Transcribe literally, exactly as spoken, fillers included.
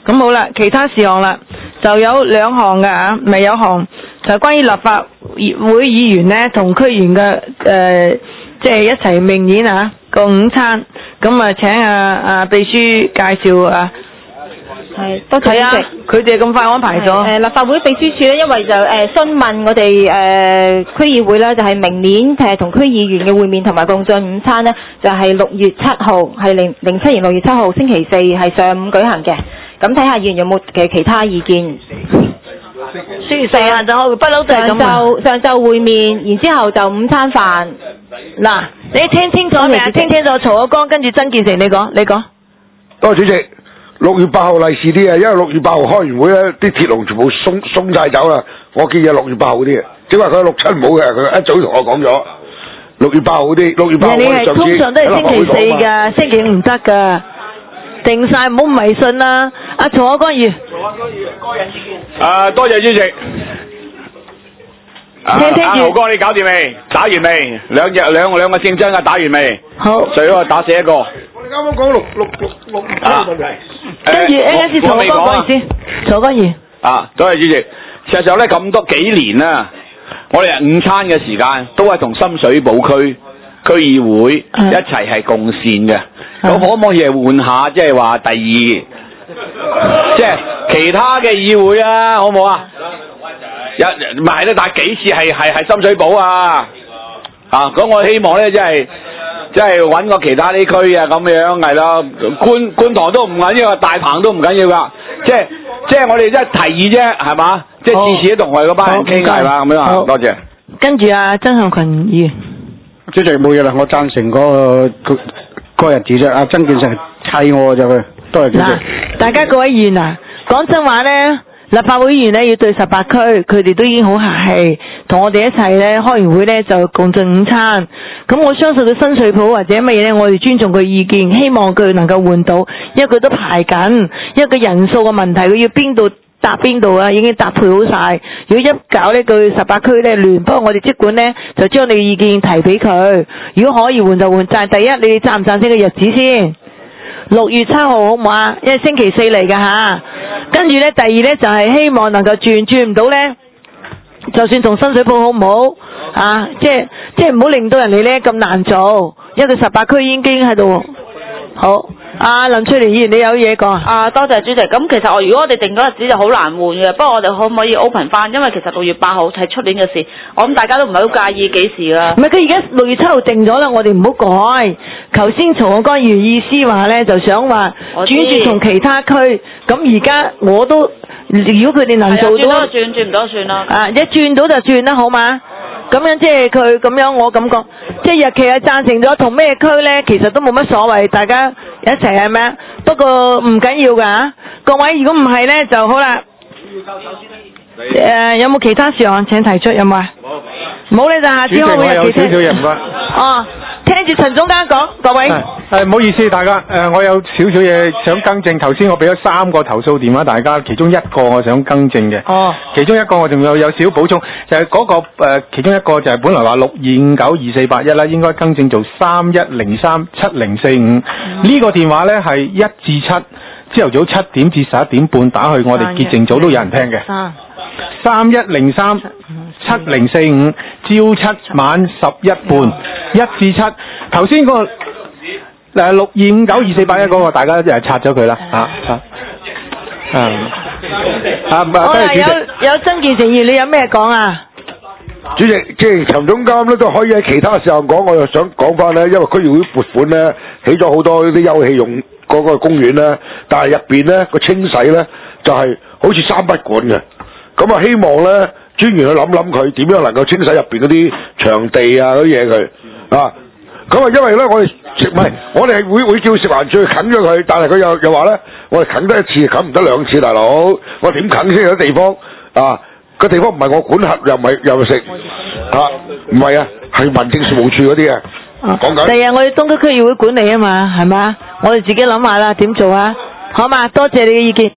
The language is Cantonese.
咁好啦，其他事項啦，就有兩項嘅啊，咪有項就係關於立法會議員咧同區議員嘅誒，即係一齊明年啊個午餐，咁啊請啊啊秘書介紹啊。 係，多謝主席。 佢哋咁快安排咗。 誒、立法會秘書處咧，因為就誒詢問我哋誒區議會咧，就係、是、明年誒同區議員嘅會面同埋共進午餐咧，就係、是、六月七號，係零零七年六月七號星期四係上午舉行嘅。咁睇下議員有冇嘅其他意見。 星期四啊，就不嬲都係咁啊。 上晝上晝會面，然之後就午餐飯。 嗱，你聽清楚未啊？聽清楚曹可光，跟住曾建成，你講，你講。 多謝主席。六月八號利是啲啊，因為六月八號開完會咧，啲鐵籠全部鬆鬆晒走啦。我建議六月八號啲，只話佢六七冇嘅，佢一早同我講咗。六月八號啲，六月八號我哋上次通常都係星期四㗎，星期五唔得㗎，定晒唔好迷信啦。阿曹可光議員。曹可光議員個人意見。 啊，多謝主席。 聽聽住。 阿豪哥，你搞掂未？打完未？兩隻兩兩個競爭啊，打完未？ 好。 最好打死一個。 我哋啱啱講六六六六啊。 跟住 A S 曹可光講先，曹可光議員。 啊，多謝主席。事實上咧，咁多幾年啦，我哋午餐嘅時間都係同深水埗區區議會一齊係共善嘅。咁可唔可以係換下，即係話第二，即係其他嘅議會啊，好唔好啊？一唔係咧，但係幾次係係係深水埗啊，啊咁我希望咧，即係即係揾個其他啲區啊咁樣係咯，觀觀塘都唔緊要，大鵬都唔緊要噶，即係即係我哋即係提議啫，係嘛？即係次次都同我哋嗰班人傾係嘛咁樣啊，多謝。 跟住啊，曾向群議員。 主席冇嘢啦，我贊成嗰個個個日子啫。阿曾建成砌我就佢，多謝主席。 大家各位議員啊，講真話咧。立法會議員咧要對十八區，佢哋都已經好客氣，同我哋一齊咧開完會咧就共進午餐。咁我相信佢新水埗或者乜嘢咧，我哋尊重佢意見，希望佢能夠換到，因為佢都排緊，因為佢人數嘅問題，佢要邊度搭邊度啊，已經搭配好晒。如果一搞呢佢十八區咧亂，不過我哋即管咧就將你嘅意見提俾佢，如果可以換就換。但係第一，你哋贊唔贊成個日子先？六月七號好唔好啊？因為星期四嚟㗎吓。跟住咧，第二咧就係、是、希望能夠轉轉唔到咧，就算同深水埗好唔好啊？即係即係唔好令到人哋咧咁難做，因為佢十八區已經喺度。好，阿、啊、林翠蓮議員，你有嘢講啊？ 啊，多謝主席。咁其實我如果我哋定嗰日子就好難換嘅，不過我哋可唔可以 open 翻？因為其實六月八號係出年嘅事，我諗大家都唔係好介意幾時啦。 唔係，佢而家六月七號定咗啦，我哋唔好改。頭先曹可光議員意思話咧，就想話轉住從其他區。咁而家我都，如果佢哋能做到， 轉轉轉唔到算啦。 啊，一轉到就轉啦，好嘛？咁樣即係佢咁樣，我感覺即係日期係贊成咗，同咩區咧，其實都冇乜所謂，大家一齊係咩？不過唔緊要㗎，各位如果唔係咧就好啦。誒、呃，有冇其他事項請提出？有冇啊？冇。冇咧就下次開會日期聽。 主席，我有少少嘢唔該。 哦，聽住陳總監講，各位。 係唔好意思，大家誒、呃，我有少少嘢想更正。頭先我俾咗三個投訴電話，大家其中一個我想更正嘅。 哦。 其中一個我仲有有少少補充，就係、是、嗰、那個誒、呃，其中一個就係本來話六二五九二四八一啦，應該更正做三一零三七零四五。呢個電話咧係一至七，朝頭早七點至十一點半打去，我哋潔淨組都有人聽嘅。 三。 三一零三七零四五，朝七晚十一半，一至七。頭先嗰個誒六二五九二四八一嗰個，大家就係拆咗佢啦，嚇嚇。嗯。啊，唔係， 有有曾建成議員，你有咩講啊？ 主席，既然陳總監咧都可以喺其他時候講，我又想講翻咧，因為區議會撥款咧起咗好多啲休憩用嗰個公園咧，但係入邊咧個清洗咧就係、是、好似三不管嘅。咁啊，希望咧專員去諗諗佢點樣能夠清洗入邊嗰啲場地啊嗰啲嘢佢啊。咁啊，因為咧我哋唔係我哋係會會叫食環署去啃咗佢，但係佢又又話咧，我哋啃得一次，啃唔得兩次，大佬，我點啃先有地方啊？個地方唔係我管轄，又唔係又食啊？唔係啊，係民政事務處嗰啲啊。講緊。 第日我哋東區區議會管理啊嘛，係嘛？我哋自己諗下啦，點做啊？好嘛，多謝你嘅意見。